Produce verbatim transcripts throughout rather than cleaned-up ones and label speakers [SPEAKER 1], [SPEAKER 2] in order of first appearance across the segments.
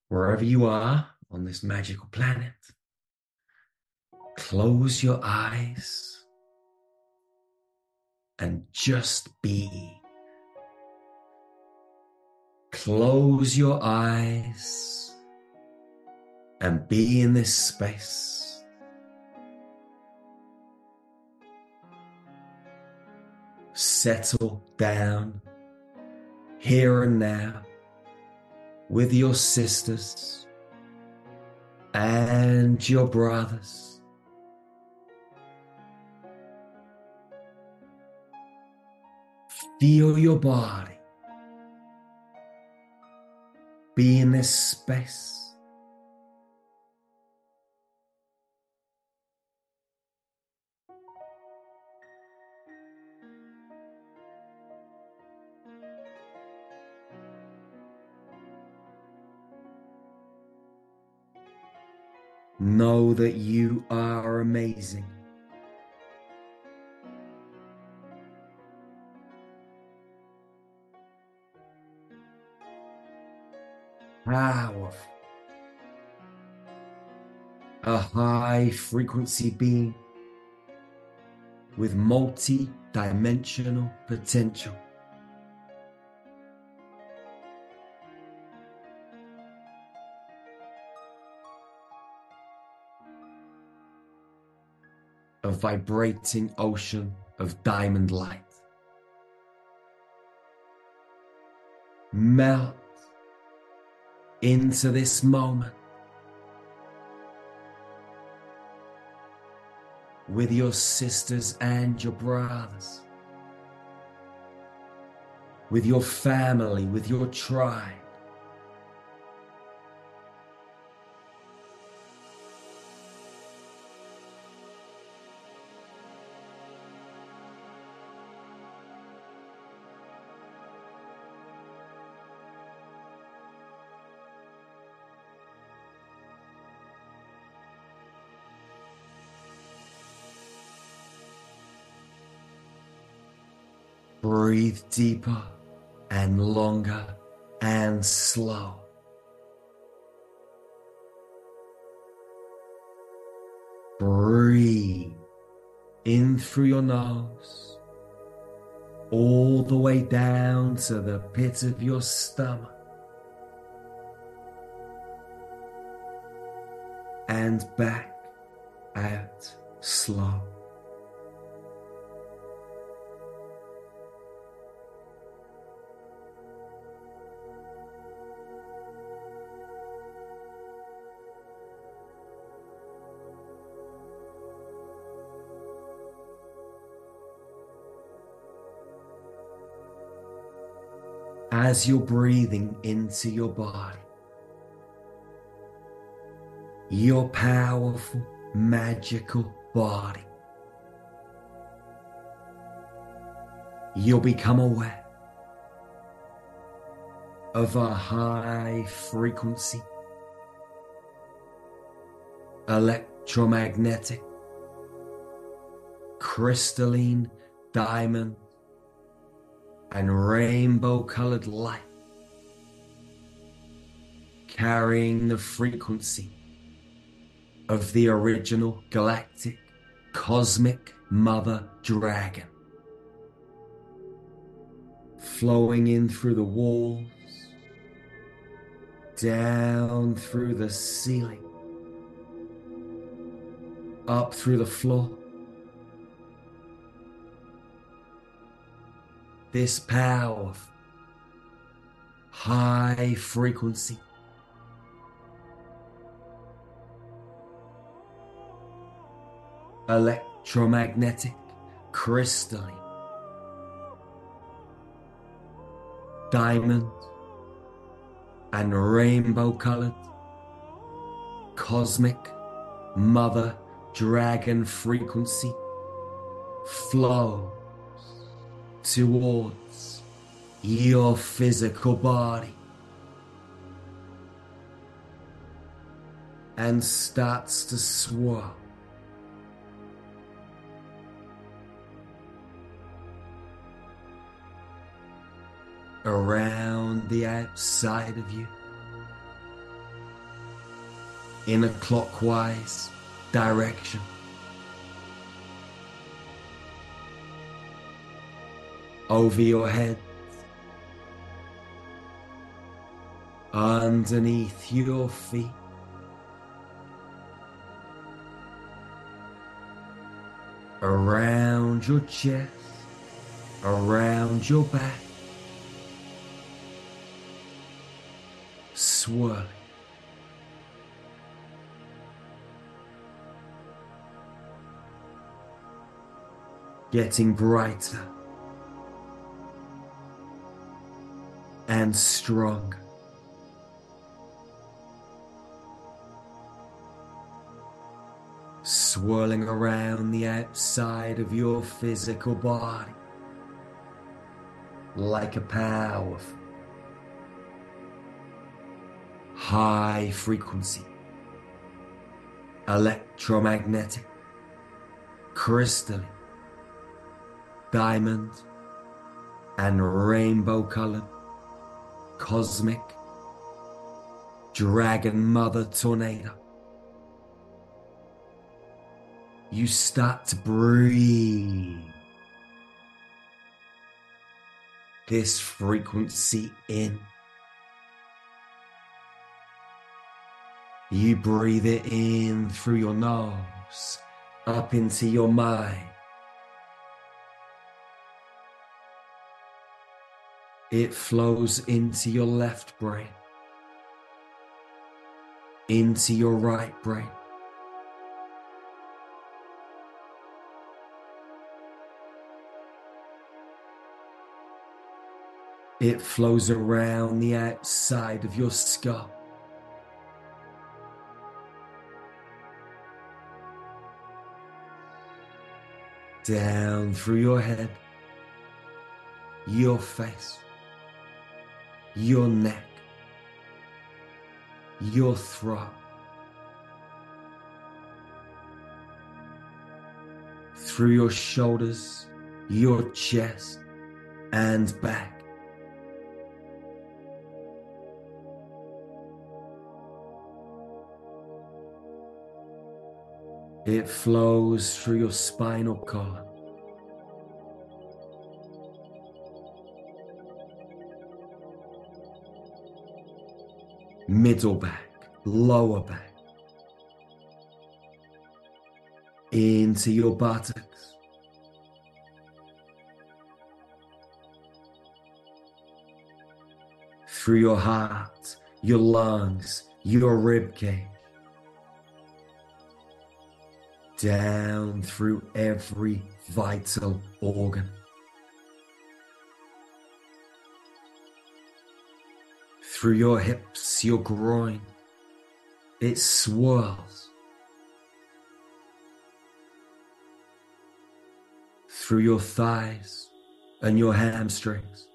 [SPEAKER 1] Wherever you are on this magical planet, close your eyes and just be. Close your eyes and be in this space. Settle down here and now with your sisters and your brothers. Feel your body. Be in this space. Know that you are amazing. Powerful. A high frequency being with multi-dimensional potential. A vibrating ocean of diamond light. Melt into this moment with your sisters and your brothers, with your family, with your tribe. Breathe deeper and longer and slow. Breathe in through your nose, all the way down to the pit of your stomach, and back out slow. As you're breathing into your body, your powerful, magical body, you'll become aware of a high frequency, electromagnetic, crystalline diamond and rainbow-colored light, carrying the frequency of the original galactic cosmic mother dragon, flowing in through the walls, down through the ceiling, up through the floor. This powerful, high frequency, electromagnetic, crystalline, diamond, and rainbow-colored, cosmic mother dragon frequency flow towards your physical body and starts to swirl around the outside of you, in a clockwise direction. Over your head, underneath your feet, around your chest, around your back, swirling. Getting brighter and stronger. Swirling around the outside of your physical body like a powerful, high frequency, electromagnetic, crystalline, diamond and rainbow colored, cosmic, dragon mother tornado. You start to breathe this frequency in. You breathe it in through your nose, up into your mind. It flows into your left brain, into your right brain. It flows around the outside of your skull. Down through your head, your face, your neck, your throat, through your shoulders, your chest, and back. It flows through your spinal cord, middle back, lower back, into your buttocks, through your heart, your lungs, your rib cage, down through every vital organ. Through your hips, your groin, it swirls. Through your thighs and your hamstrings,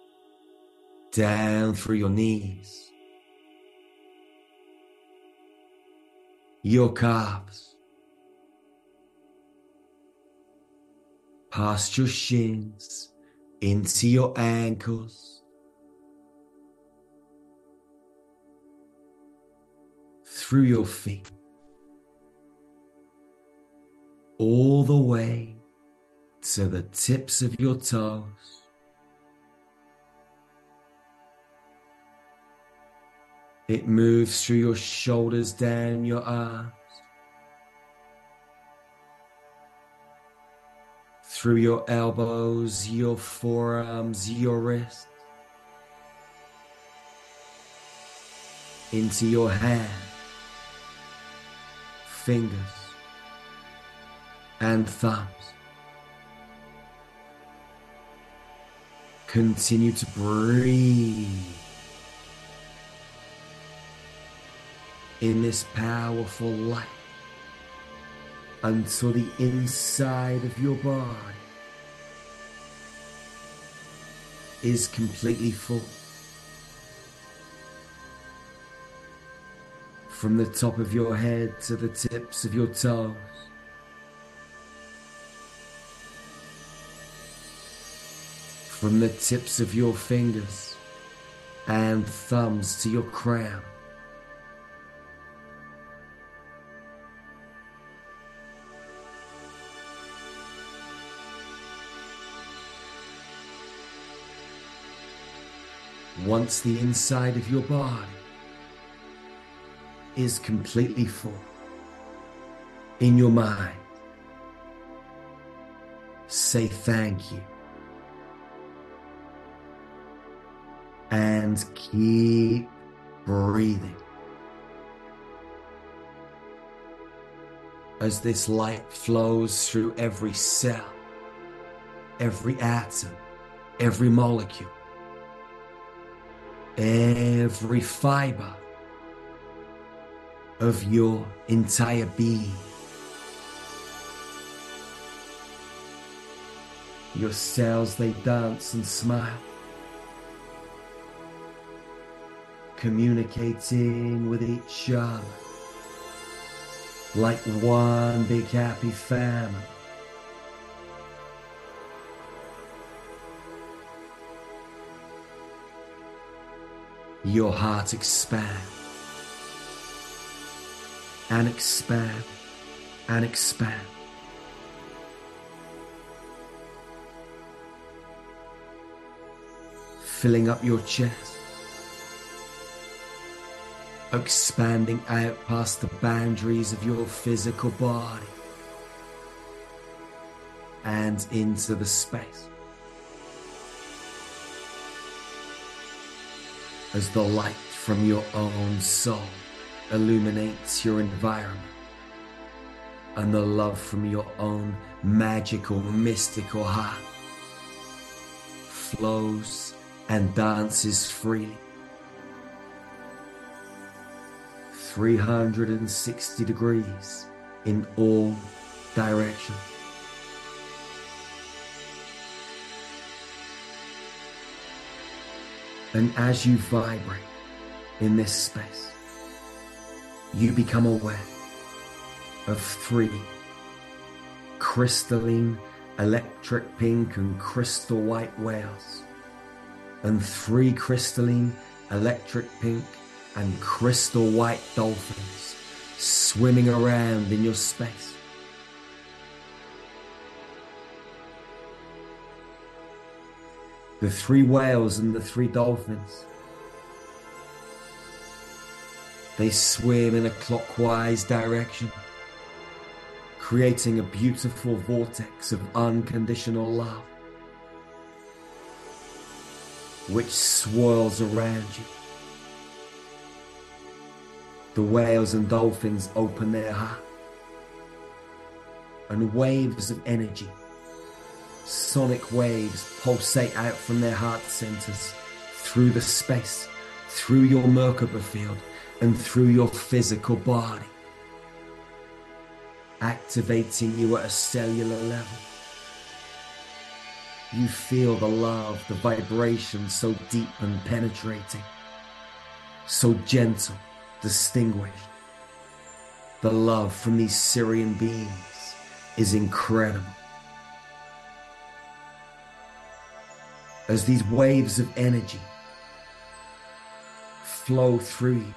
[SPEAKER 1] down through your knees, your calves, past your shins, into your ankles, through your feet, all the way to the tips of your toes. It moves through your shoulders, down your arms, through your elbows, your forearms, your wrists, into your hands, fingers, and thumbs. Continue to breathe in this powerful light until the inside of your body is completely full. From the top of your head to the tips of your toes. From the tips of your fingers and thumbs to your crown. once the inside of your body is completely full, in your mind, say thank you. And keep breathing. As this light flows through every cell, every atom, every molecule, every fiber of your entire being. Your cells, they dance and smile, communicating with each other like one big happy family. Your heart expands and expand and expand. Filling up your chest, expanding out past the boundaries of your physical body and into the space. As the light from your own soul illuminates your environment, and the love from your own magical, mystical heart flows and dances freely, three hundred sixty degrees in all directions. And as you vibrate in this space, you become aware of three crystalline, electric pink and crystal white whales, and three crystalline, electric pink and crystal white dolphins swimming around in your space. The three whales and the three dolphins, they swim in a clockwise direction, creating a beautiful vortex of unconditional love, which swirls around you. The whales and dolphins open their heart, and waves of energy, sonic waves, pulsate out from their heart centers through the space, through your Merkaba field, and through your physical body, activating you at a cellular level. You feel the love, the vibration so deep and penetrating, so gentle, distinguished. The love from these Sirian beings is incredible. As these waves of energy flow through you,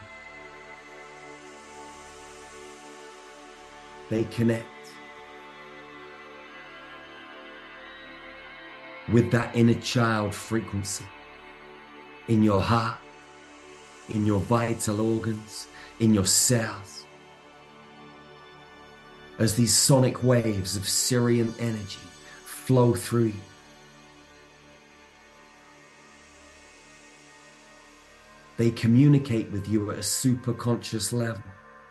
[SPEAKER 1] they connect with that inner child frequency in your heart, in your vital organs, in your cells. As these sonic waves of Sirian energy flow through you, they communicate with you at a superconscious level,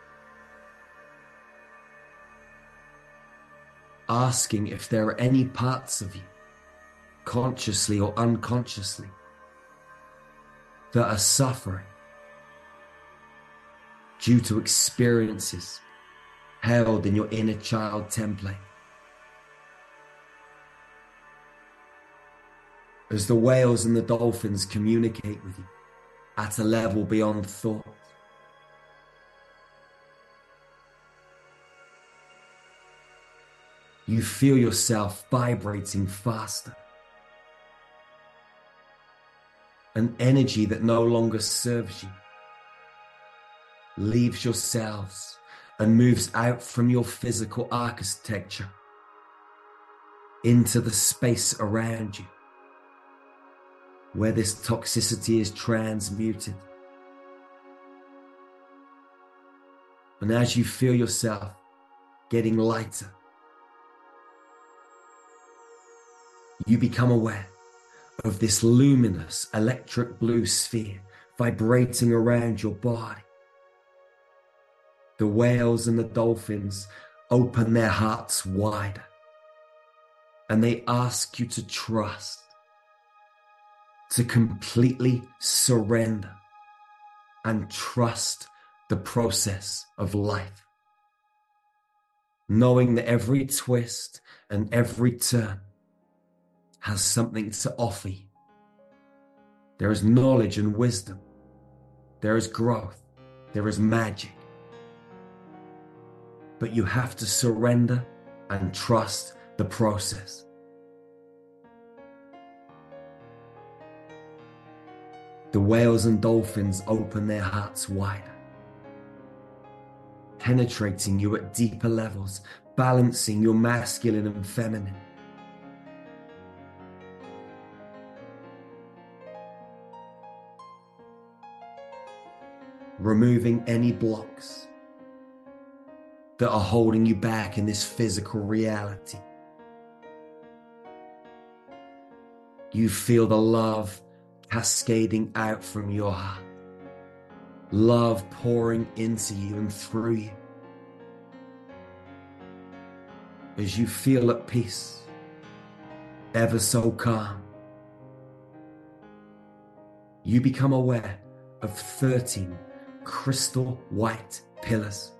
[SPEAKER 1] asking if there are any parts of you, consciously or unconsciously, that are suffering due to experiences held in your inner child template. As the whales and the dolphins communicate with you at a level beyond thought, you feel yourself vibrating faster. An energy that no longer serves you leaves your cells and moves out from your physical architecture into the space around you. where this toxicity is transmuted. And as you feel yourself getting lighter, you become aware of this luminous electric blue sphere vibrating around your body. The whales and the dolphins open their hearts wider, and they ask you to trust, to completely surrender and trust the process of life, knowing that every twist and every turn has something to offer you. There is knowledge and wisdom. There is growth. There is magic. But you have to surrender and trust the process. The whales and dolphins open their hearts wider, penetrating you at deeper levels, balancing your masculine and feminine. Removing any blocks that are holding you back in this physical reality. You feel the love cascading out from your heart, love pouring into you and through you. As you feel at peace, ever so calm, you become aware of thirteen crystal white pillars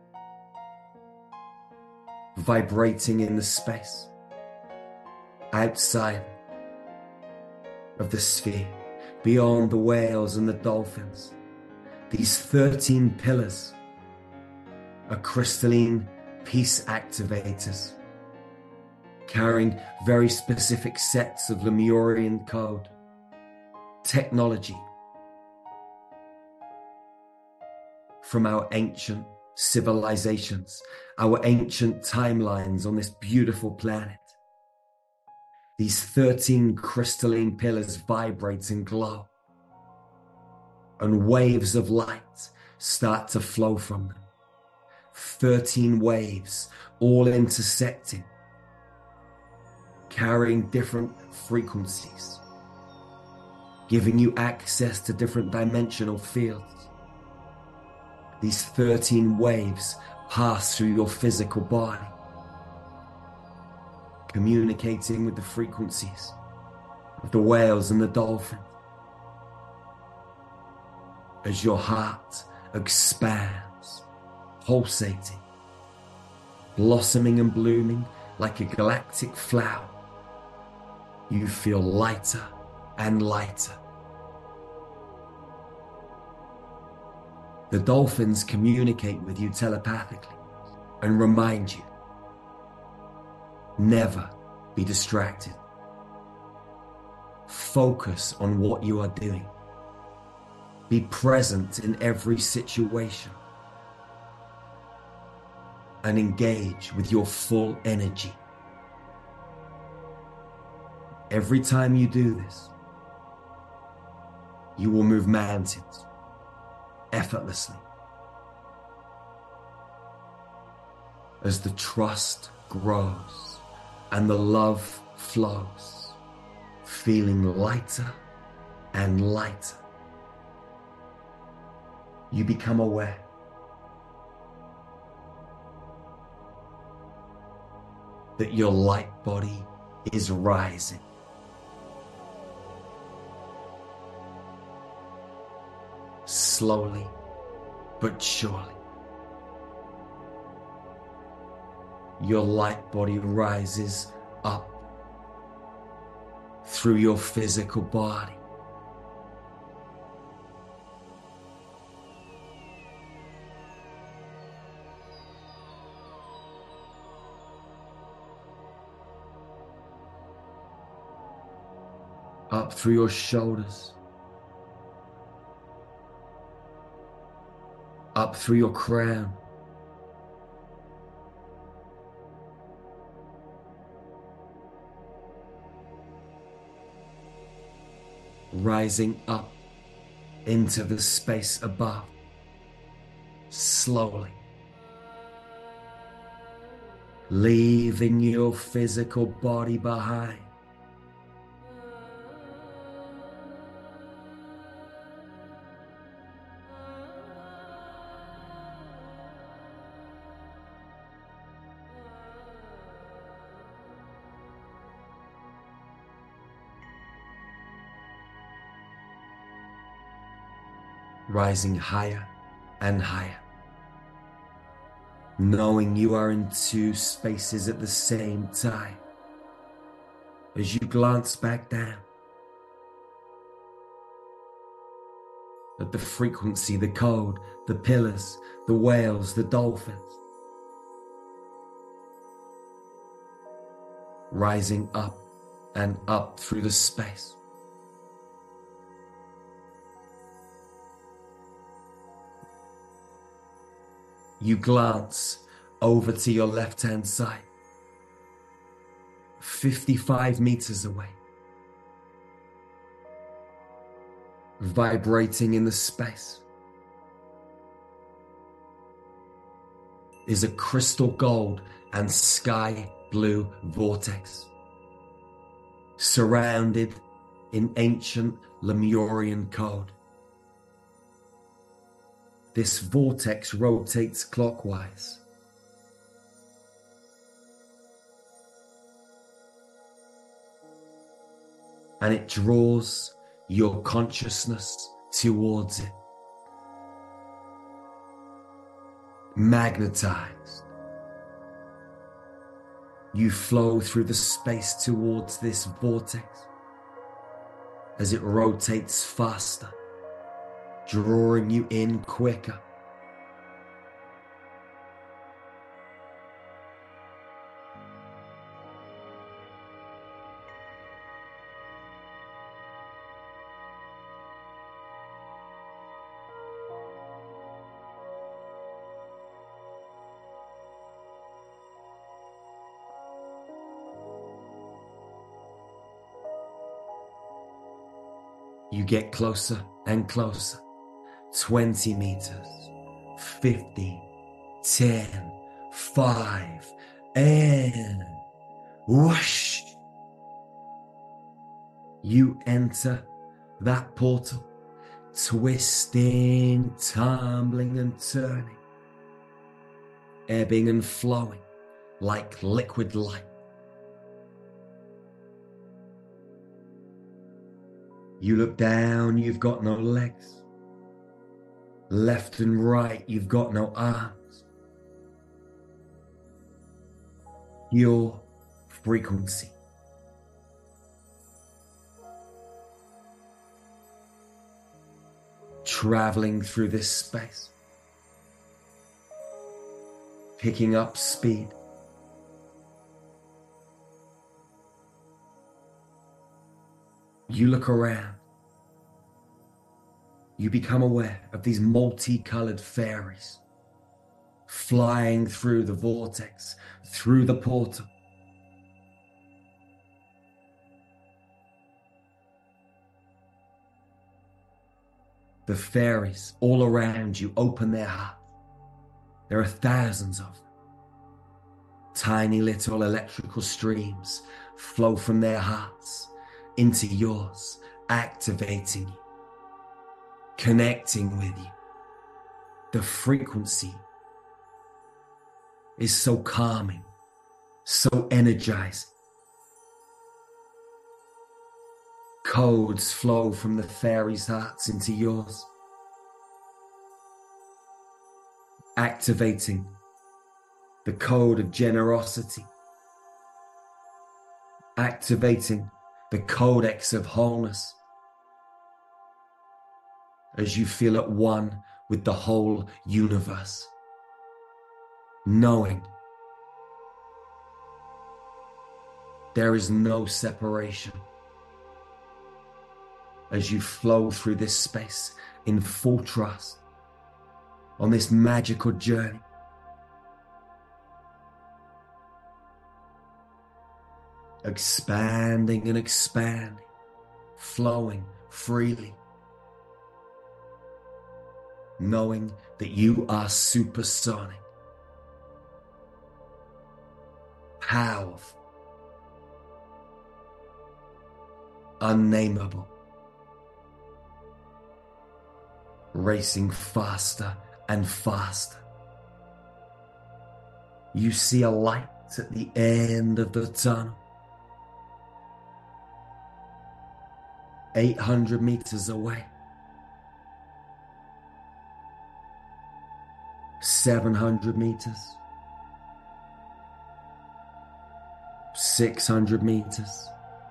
[SPEAKER 1] vibrating in the space outside of the sphere, beyond the whales and the dolphins. These thirteen pillars are crystalline peace activators, carrying very specific sets of Lemurian code, technology from our ancient civilizations, our ancient timelines on this beautiful planet. These thirteen crystalline pillars vibrate and glow, and waves of light start to flow from them. thirteen waves, all intersecting, carrying different frequencies, giving you access to different dimensional fields. These thirteen waves pass through your physical body, communicating with the frequencies of the whales and the dolphins. As your heart expands, pulsating, blossoming and blooming like a galactic flower, you feel lighter and lighter. The dolphins communicate with you telepathically and remind you, never be distracted. Focus on what you are doing. Be present in every situation and engage with your full energy. Every time you do this, you will move mountains effortlessly. As the trust grows and the love flows, feeling lighter and lighter, you become aware that your light body is rising. Slowly but surely, your light body rises up through your physical body, up through your shoulders, up through your crown, rising up into the space above, slowly, leaving your physical body behind. Rising higher and higher, knowing you are in two spaces at the same time. As you glance back down at the frequency, the code, the pillars, the whales, the dolphins, rising up and up through the space. You glance over to your left-hand side, fifty-five meters away, vibrating in the space is a crystal gold and sky blue vortex, surrounded in ancient Lemurian code. This vortex rotates clockwise, and it draws your consciousness towards it. Magnetized, you flow through the space towards this vortex as it rotates faster, drawing you in quicker. You get closer and closer. twenty meters, fifteen, ten, five, and whoosh! You enter that portal, twisting, tumbling and turning, ebbing and flowing like liquid light. You look down, you've got no legs. Left and right, you've got no arms. Your frequency. Traveling through this space. Picking up speed. You look around. You become aware of these multicolored fairies flying through the vortex, through the portal. The fairies all around you open their hearts. There are thousands of them. Tiny little electrical streams flow from their hearts into yours, activating you, connecting with you. The frequency is so calming, so energizing. Codes flow from the fairies' hearts into yours, activating the code of generosity, activating the codex of wholeness, as you feel at one with the whole universe, knowing there is no separation. As you flow through this space in full trust on this magical journey, expanding and expanding, flowing freely, knowing that you are supersonic, powerful, unnameable, racing faster and faster. You see a light at the end of the tunnel. eight hundred meters away. seven hundred meters. six hundred meters.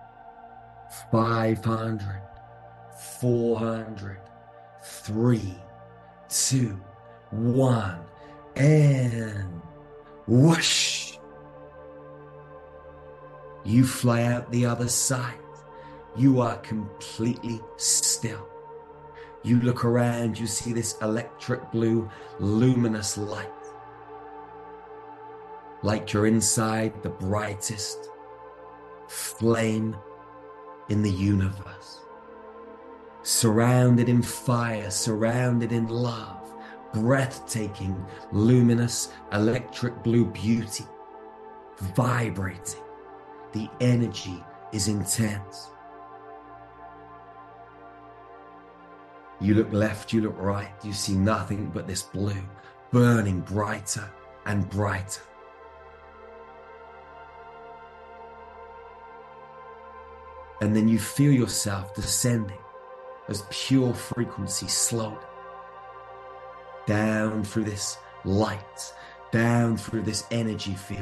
[SPEAKER 1] five hundred. four hundred. three, two, one, and whoosh! You fly out the other side. You are completely still. You look around, you see this electric blue, luminous light. Like you're inside the brightest flame in the universe. Surrounded in fire, surrounded in love, breathtaking, luminous, electric blue beauty, vibrating. The energy is intense. You look left, you look right, you see nothing but this blue, burning brighter and brighter. And then you feel yourself descending as pure frequency slowly down through this light, down through this energy field.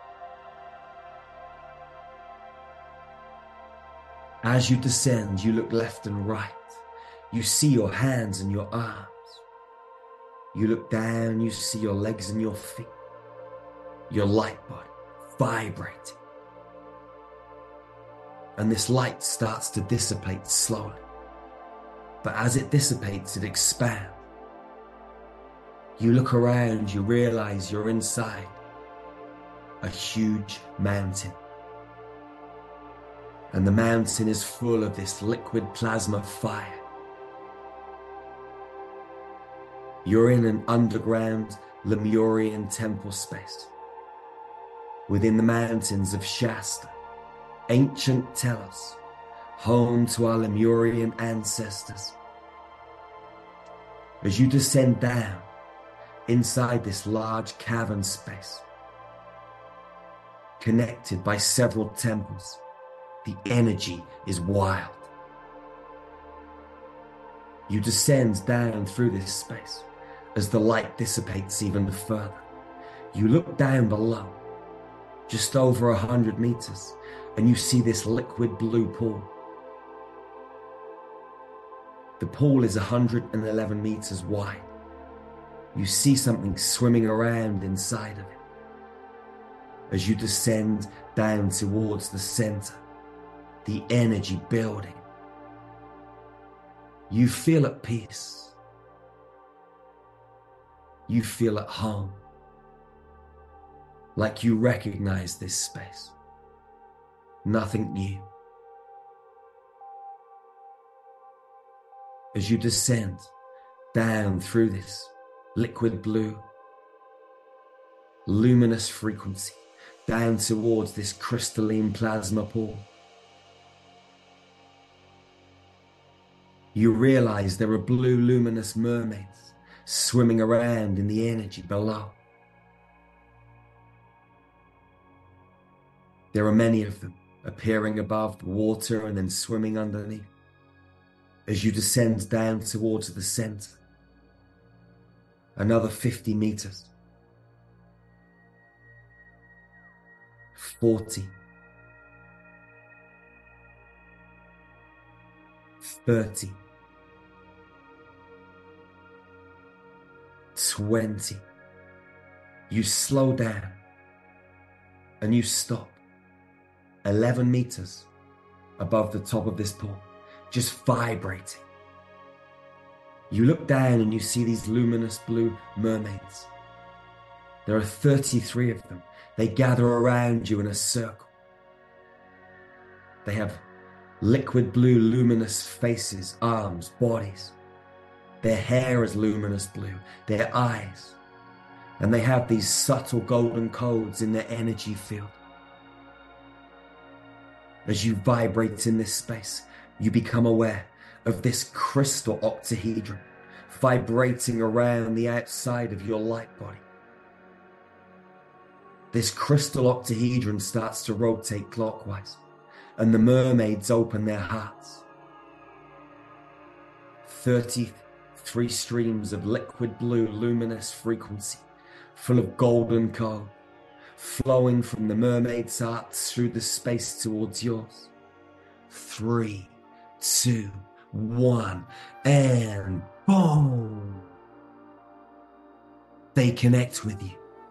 [SPEAKER 1] As you descend, you look left and right. You see your hands and your arms. You look down, you see your legs and your feet, your light body vibrating. And this light starts to dissipate slowly. But as it dissipates, it expands. You look around, you realize you're inside a huge mountain. And the mountain is full of this liquid plasma fire. You're in an underground Lemurian temple space within the mountains of Shasta, ancient Telos, home to our Lemurian ancestors. As you descend down inside this large cavern space, connected by several temples, the energy is wild. You descend down through this space as the light dissipates even further. You look down below, just over a hundred meters, and you see this liquid blue pool. The pool is one hundred eleven meters wide. You see something swimming around inside of it. As you descend down towards the center, the energy building, you feel at peace. You feel at home, like you recognize this space. Nothing new. As you descend down through this liquid blue, luminous frequency, down towards this crystalline plasma pool, you realize there are blue luminous mermaids swimming around in the energy below. There are many of them appearing above the water and then swimming underneath. As you descend down towards the center, another fifty meters, forty, thirty, twenty. You slow down and you stop eleven meters above the top of this pool, just vibrating. You look down and you see these luminous blue mermaids. There are thirty-three of them. They gather around you in a circle. They have Liquid blue, luminous faces, arms, bodies. Their hair is luminous blue, their eyes. And they have these subtle golden codes in their energy field. As you vibrate in this space, you become aware of this crystal octahedron vibrating around the outside of your light body. This crystal octahedron starts to rotate clockwise, and the mermaids open their hearts. thirty-three streams of liquid blue luminous frequency, full of golden code, flowing from the mermaid's hearts through the space towards yours. Three, two, one, and boom! They connect with you.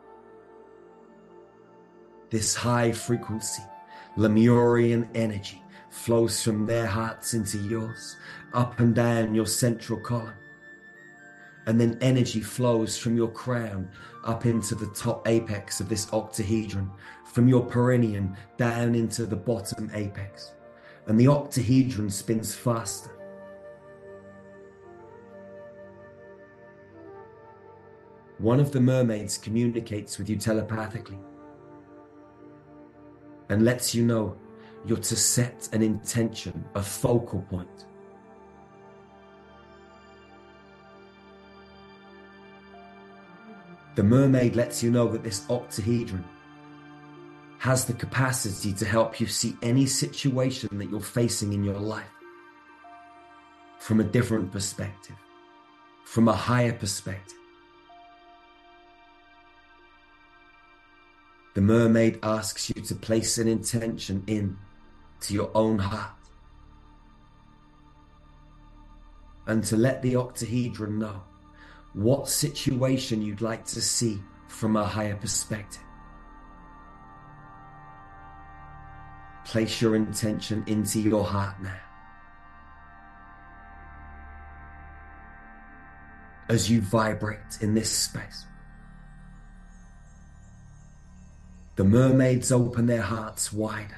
[SPEAKER 1] This high frequency, Lemurian energy flows from their hearts into yours, up and down your central column. And then energy flows from your crown up into the top apex of this octahedron, from your perineum down into the bottom apex. And the octahedron spins faster. One of the mermaids communicates with you telepathically and lets you know you're to set an intention, a focal point. The mermaid lets you know that this octahedron has the capacity to help you see any situation that you're facing in your life from a different perspective, from a higher perspective. The mermaid asks you to place an intention in to your own heart and to let the octahedron know what situation you'd like to see from a higher perspective. Place your intention into your heart now. As you vibrate in this space, the mermaids open their hearts wider.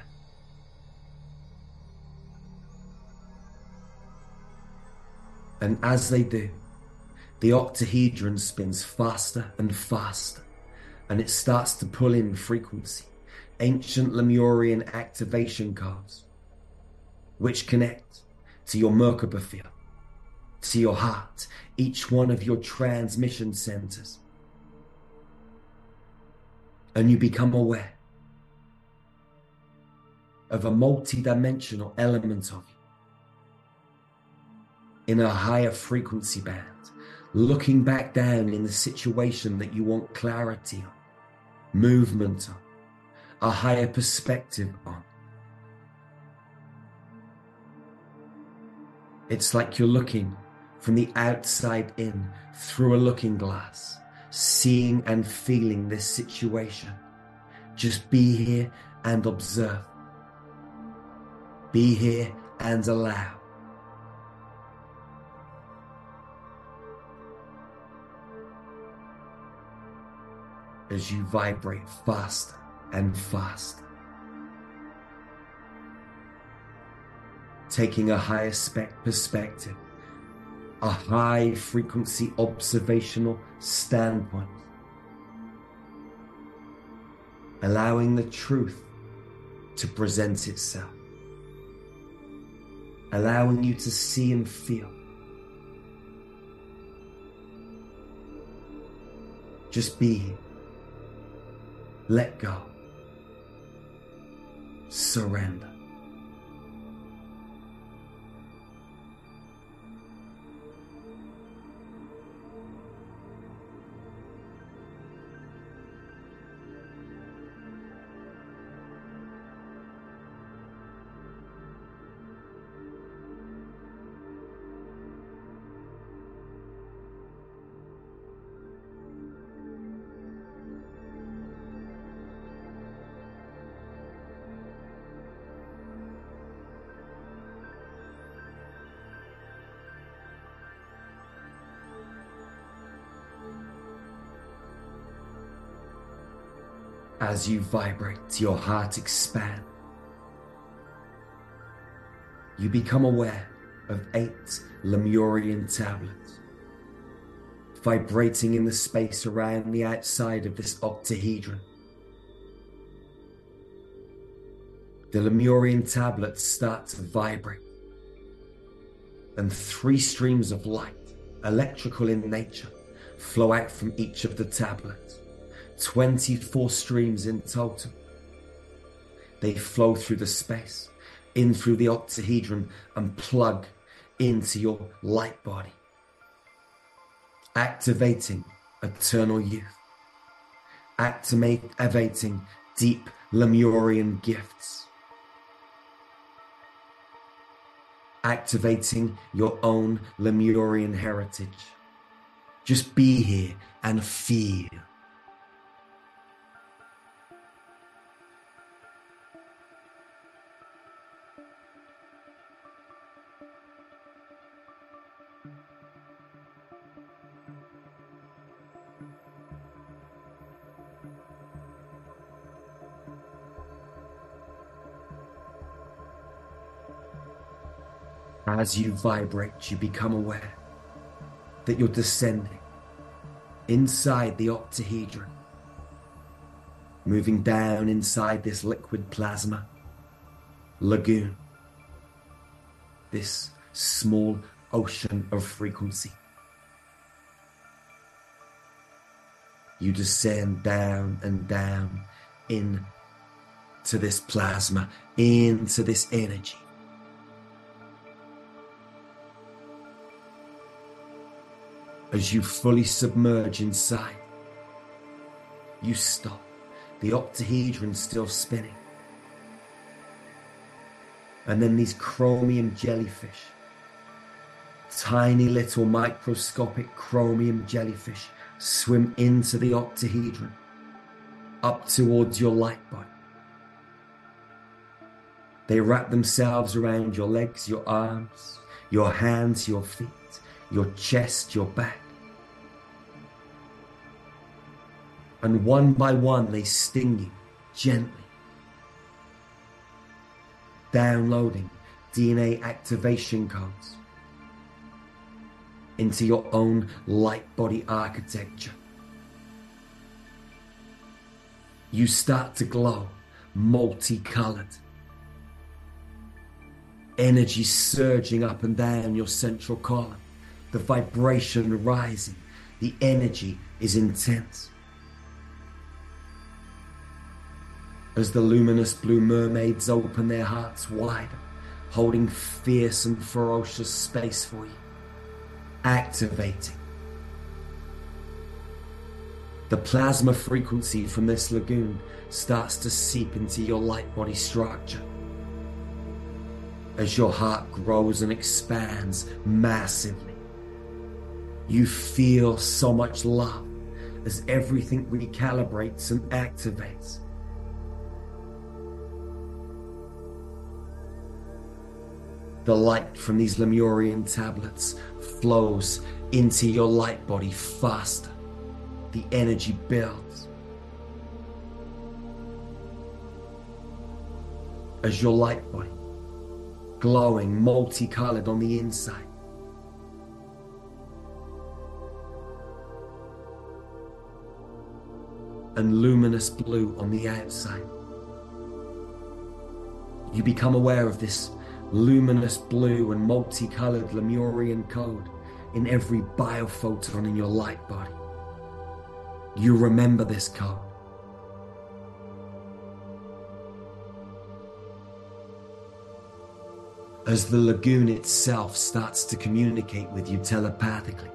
[SPEAKER 1] And as they do, the octahedron spins faster and faster, and it starts to pull in frequency, ancient Lemurian activation codes, which connect to your Merkaba field, to your heart, each one of your transmission centers. And you become aware of a multi-dimensional element of you in a higher frequency band, looking back down in the situation that you want clarity on, movement on, a higher perspective on. It's like you're looking from the outside in through a looking glass, seeing and feeling this situation. Just be here and observe. Be here and allow. As you vibrate faster and faster, taking a higher spec perspective, a high frequency observational standpoint, allowing the truth to present itself, allowing you to see and feel. Just be here. Let go. Surrender. As you vibrate, your heart expands. you become aware of eight Lemurian tablets vibrating in the space around the outside of this octahedron. The Lemurian tablets start to vibrate, and three streams of light, electrical in nature, flow out from each of the tablets. twenty-four streams in total. They flow through the space, in through the octahedron, and plug into your light body, activating eternal youth, activating deep Lemurian gifts, activating your own Lemurian heritage. Just be here and feel. As you vibrate, you become aware that you're descending inside the octahedron, moving down inside this liquid plasma lagoon, this small ocean of frequency. You descend down and down into this plasma, into this energy. As you fully submerge inside, you stop. The octahedron's still spinning. And then these chromium jellyfish, tiny little microscopic chromium jellyfish, swim into the octahedron, up towards your light body. They wrap themselves around your legs, your arms, your hands, your feet, your chest, your back. And one by one, they sting you gently, downloading D N A activation codes into your own light body architecture. You start to glow, multicolored. Energy surging up and down your central column. The vibration rising. The energy is intense. As the luminous blue mermaids open their hearts wider, holding fierce and ferocious space for you, activating. The plasma frequency from this lagoon starts to seep into your light body structure. As your heart grows and expands massively, you feel so much love as everything recalibrates and activates. The light from these Lemurian tablets flows into your light body faster. The energy builds. As your light body, glowing, multicolored on the inside, and luminous blue on the outside. You become aware of this luminous blue and multicolored Lemurian code in every biophoton in your light body. You remember this code. As the lagoon itself starts to communicate with you telepathically.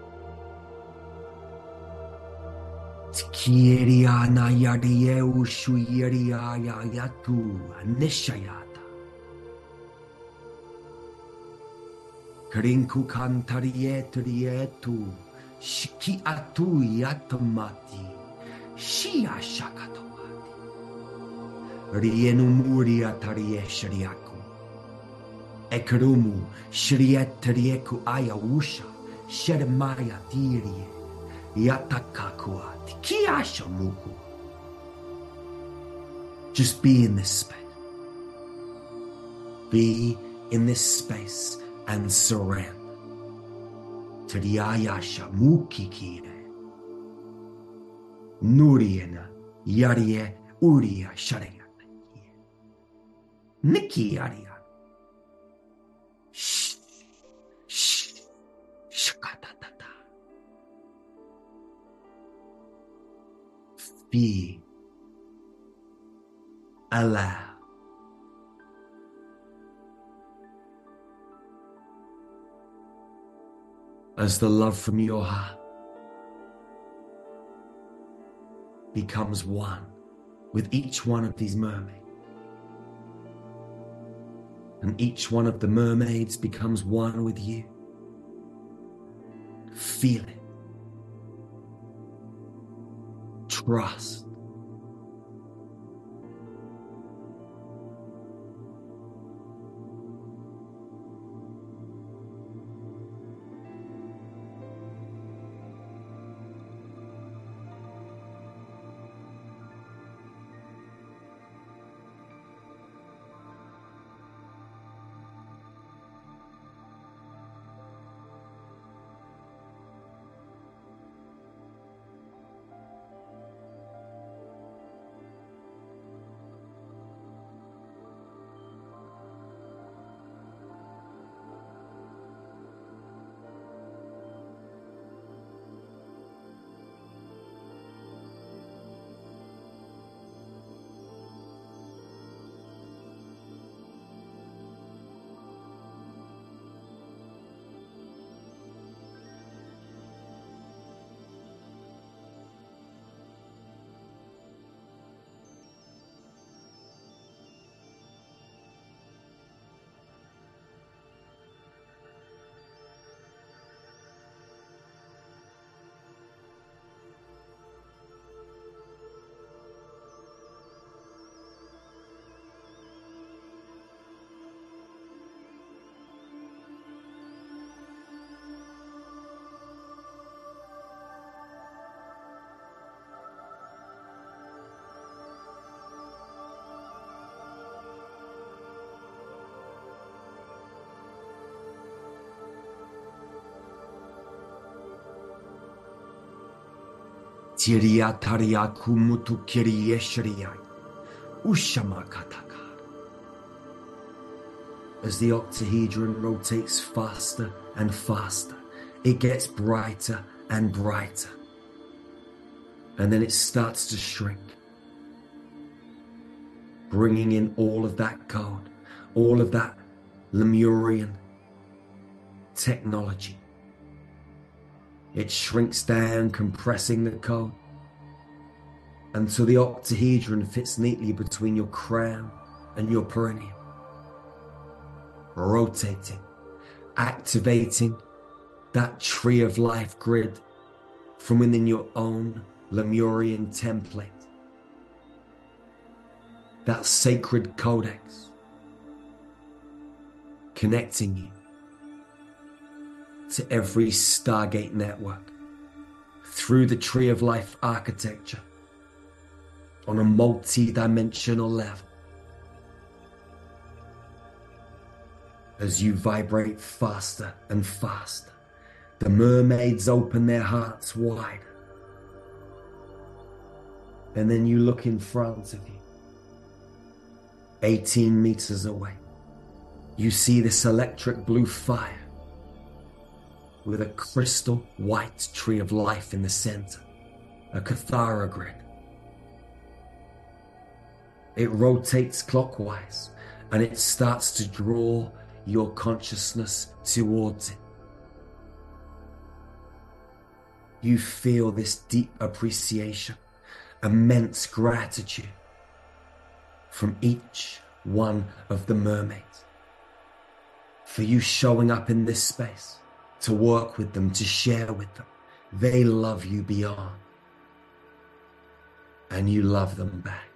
[SPEAKER 1] Krinku kantarietrietu, shiki atu yatomati, shia shakatomati. Rienumuria tarie shariaku. Ekrumu shrietrieku ayawusha, shermaya tirie, yatakakuati, kiashamuku. Just be in this space. Be in this space and surrender to the Ayasha Mukikire Nuriena Yarie Uria Sharia Niki Aria Shh Shh Shakatatata Feel, allow, as the love from your heart becomes one with each one of these mermaids. And each one of the mermaids becomes one with you. Feel it. Trust. Tiria taria kumutu kirieshriai. Ushamatakar. As the octahedron rotates faster and faster, it gets brighter and brighter. And then it starts to shrink, bringing in all of that code, all of that Lemurian technology. It shrinks down, compressing the code until the octahedron fits neatly between your crown and your perineum, rotating, activating that tree of life grid from within your own Lemurian template, that sacred codex, connecting you to every Stargate network through the Tree of Life architecture on a multi-dimensional level. As you vibrate faster and faster, the mermaids open their hearts wide. And then you look in front of you, eighteen meters away. You see this electric blue fire with a crystal white tree of life in the center, a Cathara grid. It rotates clockwise and it starts to draw your consciousness towards it. You feel this deep appreciation, immense gratitude from each one of the mermaids for you showing up in this space, to work with them, to share with them. They love you beyond, and you love them back.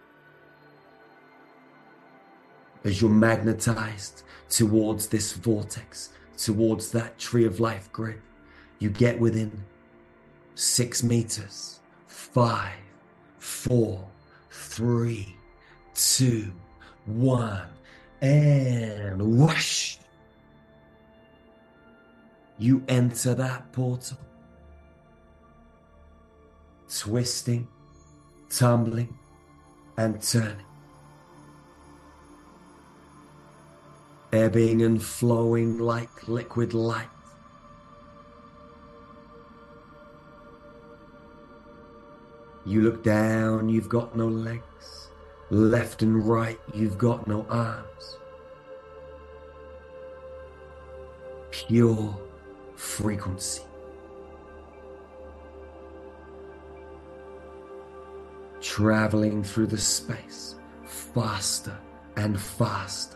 [SPEAKER 1] As you're magnetized towards this vortex, towards that tree of life grid, you get within six meters, five, four, three, two, one, and whoosh, You enter that portal, twisting, tumbling, and turning, ebbing and flowing like liquid light. You look down, you've got no legs. Left and right, you've got no arms. Pure frequency. Traveling through the space, faster and faster.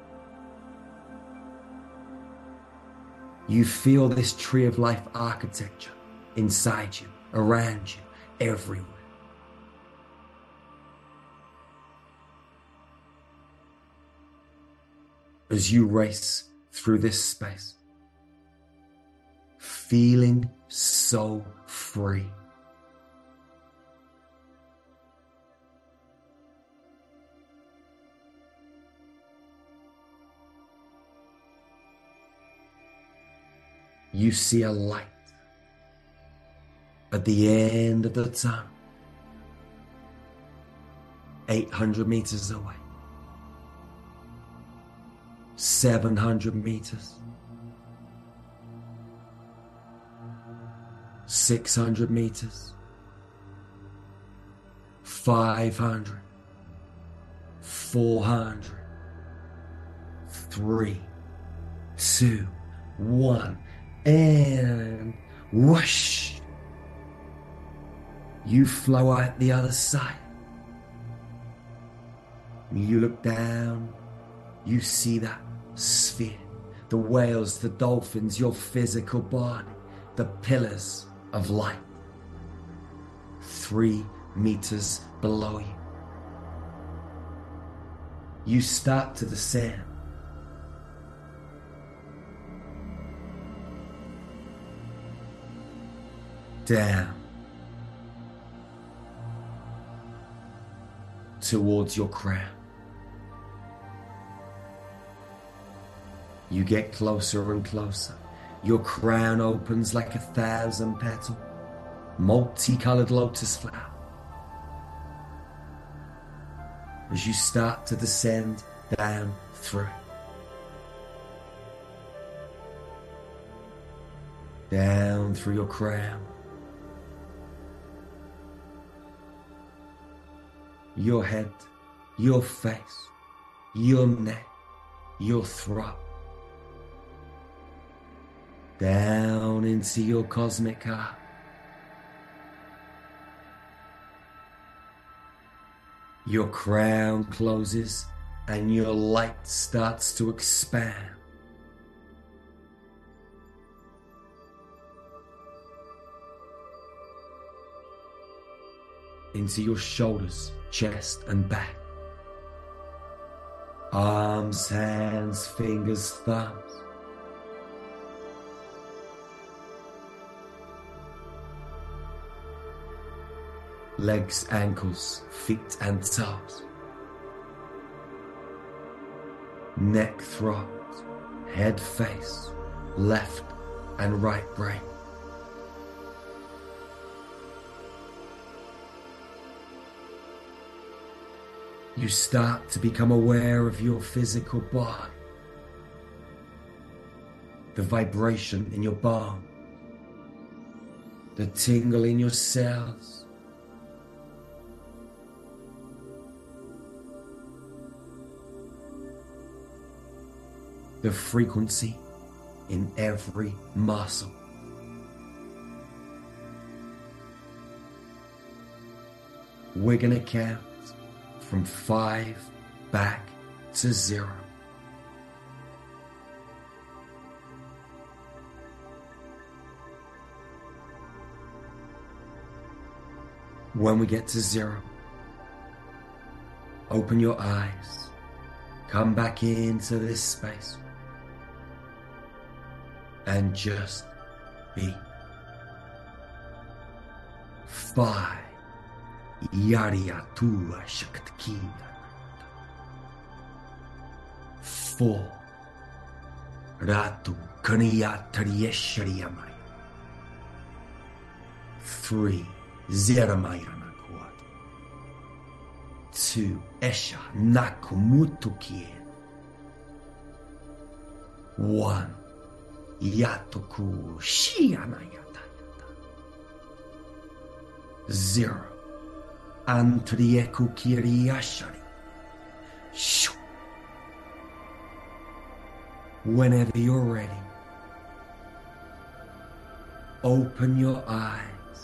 [SPEAKER 1] You feel this tree of life architecture inside you, around you, everywhere. As you race through this space, feeling so free. You see a light at the end of the tunnel, eight hundred meters away. seven hundred meters, six hundred meters, five hundred, four hundred, three, two, one, and whoosh! You flow out the other side. You look down, you see that sphere, the whales, the dolphins, your physical body, the pillars of light, three meters below you. You start to descend. Down towards your crown. You get closer and closer. Your crown opens like a thousand petal, multicolored lotus flower. As you start to descend down through. Down through your crown. Your head, your face, your neck, your throat. Down into your cosmic heart. Your crown closes and your light starts to expand. Into your shoulders, chest and back. Arms, hands, fingers, thumbs. Legs, ankles, feet and toes. Neck, throat, head, face, left and right brain. You start to become aware of your physical body, the vibration in your bone, the tingle in your cells, the frequency in every muscle. We're gonna count from five back to zero. When we get to zero, open your eyes, come back into this space, and just be. Five. Yariya tua shaktkina. Four. Ratu Kaniyatarieshariyamaya. Three Zeramayana Kuatu. Two Esha Nakumutukien. One Yatoku Shianayata. Zero Antrieku Kiriyashari. Shoo. Whenever you're ready, open your eyes,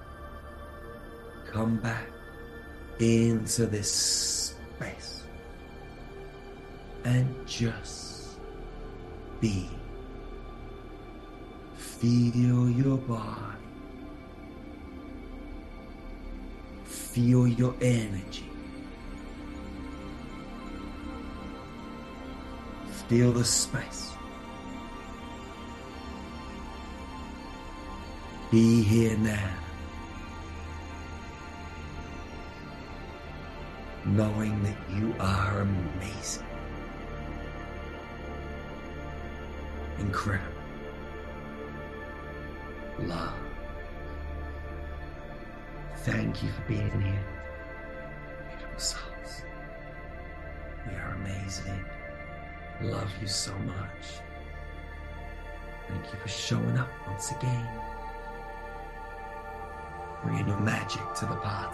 [SPEAKER 1] come back into this space, and just be. Feel your body, feel your energy. Feel the space. Be here now, knowing that you are amazing, incredible, love. Thank you for being here, beautiful souls. We are amazing. Love you so much. Thank you for showing up once again, bringing your magic to the party.